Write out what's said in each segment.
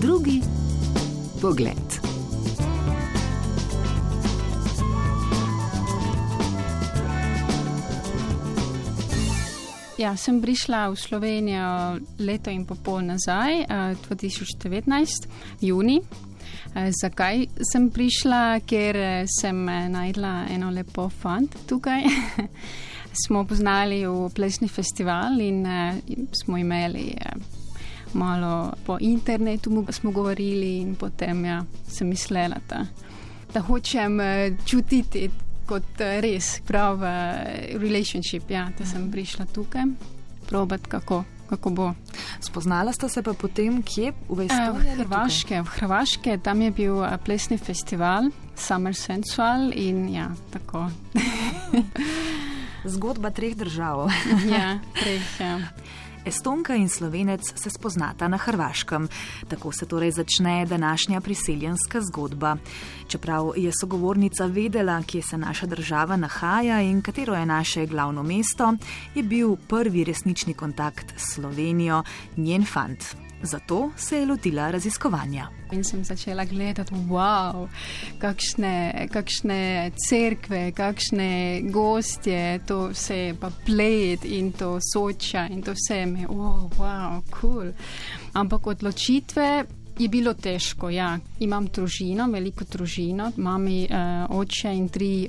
Drugi pogled. Ja, sem prišla v Slovenijo leto in pol nazaj, 2019, juni. Zakaj sem prišla? Ker sem najdla eno lepo fant tukaj. Smo poznali v plesni festival in smo imeli malo po internetu, smo govorili in potem sem mislila, da hočem čutiti kot res prav relationship, da sem prišla tukaj, probati kako bo. Spoznala sta se pa potem kje? V Estoniji? V Hrvaške, tam je bil plesni festival, Summer Sensual in tako. Zgodba 3 držav. Ja, 3, Estonka in Slovenec se spoznata na Hrvaškem. Tako se torej začne današnja priseljenska zgodba. Čeprav je sogovornica vedela, kje se naša država nahaja in katero je naše glavno mesto, je bil prvi resnični kontakt s Slovenijo njen fant. Zato se je lotila raziskovanja. In sem začela gledati, wow, kakšne cerkve, kakšne gostje, to vse pa Bled in to Soča in to vse me, wow, cool. Ampak odločitve je bilo težko, Imam družino, veliko družino, mami, oče in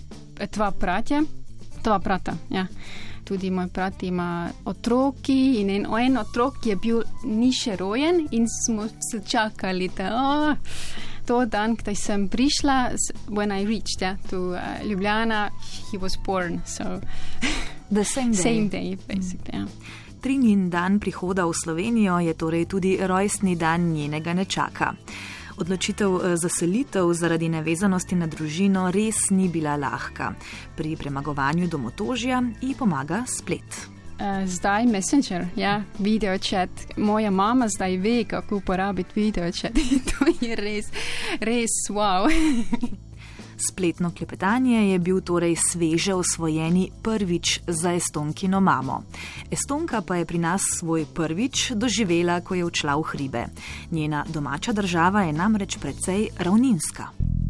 2 brata, Tudi moj brat ima otroki in en otrok je bil ni še rojen in smo se čakali, to dan, kdaj sem prišla, when I reached to Ljubljana, he was born, so the same day basically, Trinjin dan prihoda v Slovenijo je torej tudi rojstni dan njenega nečaka. Odločitev za selitev zaradi nevezanosti na družino res ni bila lahka. Pri premagovanju domotožja ji pomaga splet. Zdaj Messenger, video chat. Moja mama zdaj ve, kako uporabiti video chat. To je res wow. Spletno klepetanje je bil torej sveže osvojeni prvič za Estonkino mamo. Estonka pa je pri nas svoj prvič doživela, ko je odšla v hribe. Njena domača država je namreč precej ravninska.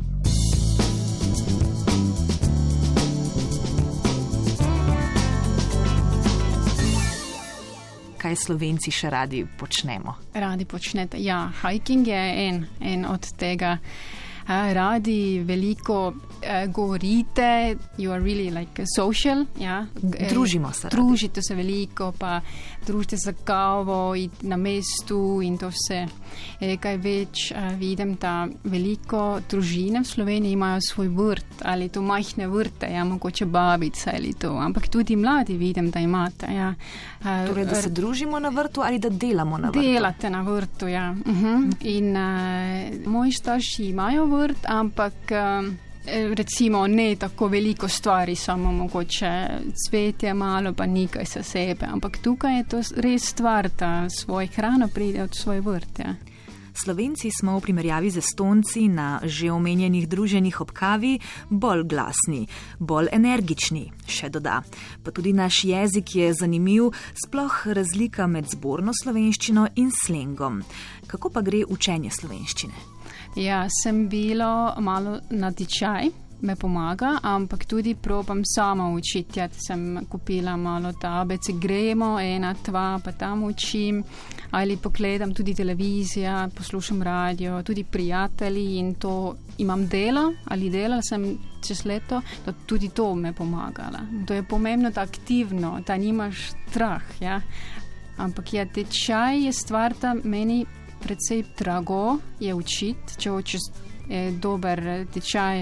Kaj Slovenci še radi počnemo? Radi počnete, hiking je en od tega. Radi veliko govorite, you are really like social, Družimo se radi. Družite se veliko, pa družite za kavo na mestu in to vse. Kaj več vidim, da veliko družine v Sloveniji imajo svoj vrt, ali to majhne vrte, mogoče babica ali to, ampak tudi mladi vidim, da imate, Torej, da se družimo na vrtu ali da delamo na vrtu? Delate na vrtu, In moji starši imajo vrt, ampak recimo ne tako veliko stvari, samo mogoče cvetje malo, pa nekaj za sebe, ampak tukaj je to res stvar, da svoj hrano pride od svoj vrt, Slovenci smo v primerjavi z Estonci na že omenjenih druženjih ob kavi bolj glasni, bolj energični, še doda. Pa tudi naš jezik je zanimiv, sploh razlika med zborno slovenščino in slengom. Kako pa gre učenje slovenščine? Sem bila malo na tečaj, me pomaga, ampak tudi probam sama učiti. Sem kupila malo tablice, gremo 1, 2, pa tam učim, ali pogledam tudi televizijo, poslušam radio, tudi prijatelji in to imam delala sem čez leto, da tudi to me pomagala. To je pomembno, da aktivno, da nimaš strah, Ampak tečaj je stvar, da meni predvsej drago je učiti, če hočeš dober tečaj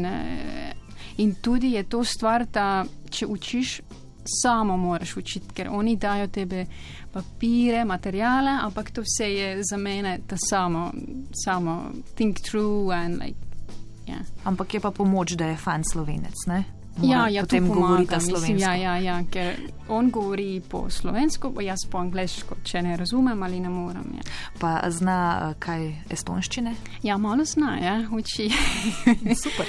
in tudi je to stvar, da če učiš, samo moraš učiti, ker oni dajo tebe papire, materijale, ampak to vse je za mene da samo think through and Ampak je pa pomoč, da je fant Slovenec, ne? Potem govorita slovensko. Ker on govori po slovensko, jaz po angleško, če ne razumem ali ne moram. Pa zna kaj estonščine? Malo zna, uči. Super.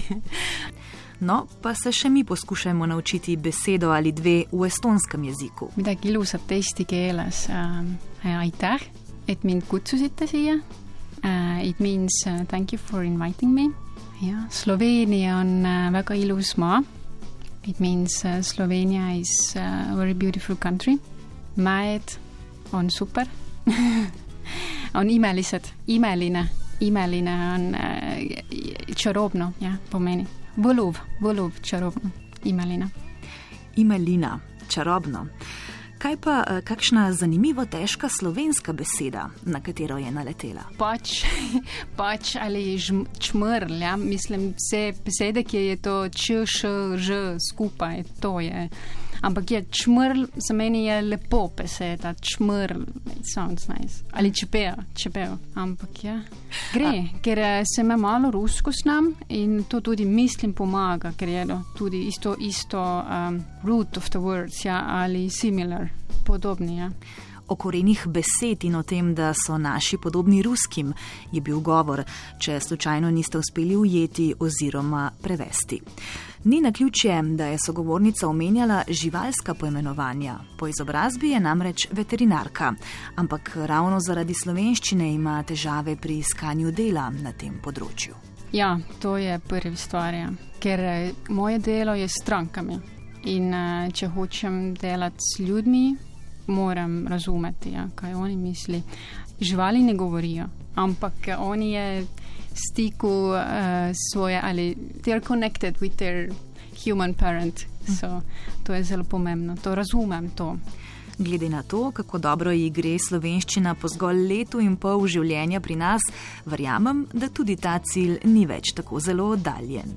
No, pa se še mi poskušajmo naučiti besedo ali dve v estonskem jeziku. Midagi ilusat eesti keeles. Aitäh, et mind kutsusite siia. It means thank you for inviting me. Ja, Slovenija on väga ilus maa. It means Slovenia is a very beautiful country. Mäed on super. On imelised, imeline on čarobno, ja, pomeni. Võluv, čarobno, imelina. Imelina, čarobno. Kaj pa kakšna zanimivo težka slovenska beseda, na katero je naletela? Pač ali čmrl, ja? Mislim, vse besede, ki je to č, š, ž skupaj, to je. Ampak je čmrl, za meni je lepo beseda, čmrl, it sounds nice. Ali čepel, ampak ja. Gre, ker se me malo rusko znam in to tudi mislim pomaga, ker je tudi isto root of the words, ja, ali similar, podobni, ja. O korenih besed in o tem, da so naši podobni ruskim, je bil govor, če slučajno niste uspeli ujeti oziroma prevesti. Ni naključje, da je sogovornica omenjala živalska poimenovanja. Po izobrazbi je namreč veterinarka, ampak ravno zaradi slovenščine ima težave pri iskanju dela na tem področju. Ja, to je prvi stvar, ja. Ker moje delo je s strankami in če hočem delati s ljudmi, moram razumeti, ja, kaj oni misli. Živali ne govorijo, ampak oni je stiku svoje, ali they're connected with their human parent. So, to je zelo pomembno, to razumem to. Glede na to, kako dobro ji gre slovenščina po zgolj letu in pol življenja pri nas, verjamem, da tudi ta cilj ni več tako zelo oddaljen.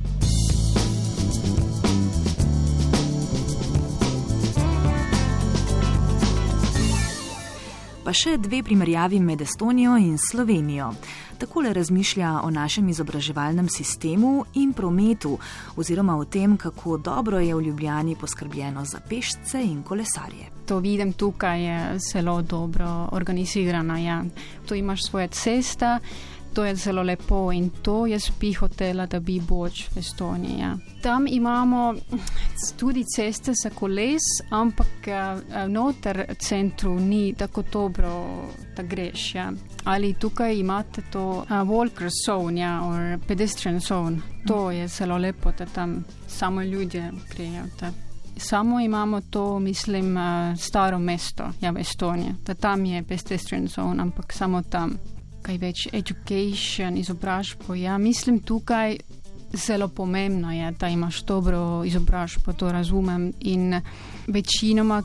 Pa še dve primerjavi med Estonijo in Slovenijo. Takole razmišlja o našem izobraževalnem sistemu in prometu, oziroma o tem, kako dobro je v Ljubljani poskrbljeno za pešce in kolesarje. To vidim tukaj, je zelo dobro organizirano. Ja. Tu imaš svoje ceste, to je zelo lepo in to jaz bi hotela, da bi boč v Estoniji. Ja. Tam imamo tudi ceste za koles, ampak noter centru ni tako dobro, da greš. Ja. Ali tukaj imate to walker zone, ja, or pedestrian zone. To je zelo lepo, da tam samo ljudje grejo. Samo imamo to, mislim, staro mesto, ja, v Estoniji. Da tam je pedestrian zone, ampak samo tam. Kaj več education, izobražbo. Ja, mislim tukaj zelo pomembno je, da imaš dobro izobražbo, to razumem. In večinoma,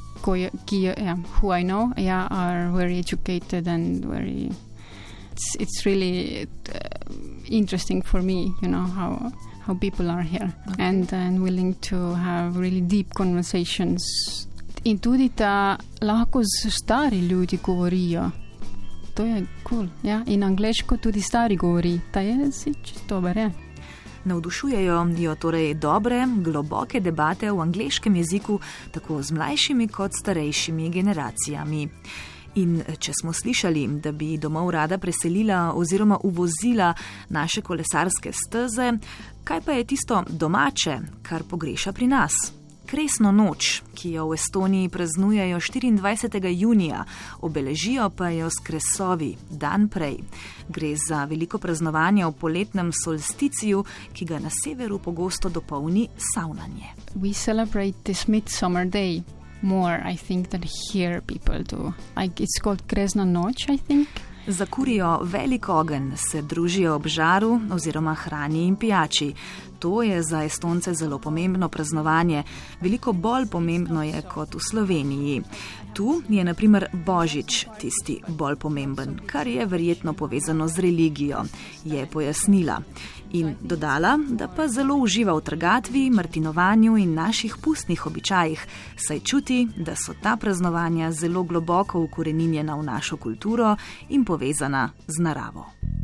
who I know, are very educated and very... It's really interesting for me, you know, how people are here. Okay. And willing to have really deep conversations. In tudi da lahko stari ljudi govorijo. To je cool, ja. In angleško tudi stari govori. Ta je čisto dober, ja. Navdušujejo jo torej dobre, globoke debate v angleškem jeziku, tako z mlajšimi kot starejšimi generacijami. In če smo slišali, da bi domov rada preselila oziroma uvozila naše kolesarske steze, kaj pa je tisto domače, kar pogreša pri nas? Kresno noč, ki jo v Estoniji praznujejo 24. junija, obeležijo pa jo s kresovi dan prej. Gre za veliko praznovanje v poletnem solsticiju, ki ga na severu pogosto dopolni savnanje. We celebrate this Midsummer Day more, I think, than here people do. It's called Kresna noč, I think. Zakurijo velik ogenj, se družijo ob žaru oziroma hrani in pijači. To je za Estonce zelo pomembno praznovanje, veliko bolj pomembno je kot v Sloveniji. Tu je na primer Božič tisti bolj pomemben, kar je verjetno povezano z religijo, je pojasnila. In dodala, da pa zelo uživa v trgatvi, martinovanju in naših pustnih običajih, saj čuti, da so ta praznovanja zelo globoko ukoreninjena v našo kulturo in povezana z naravo.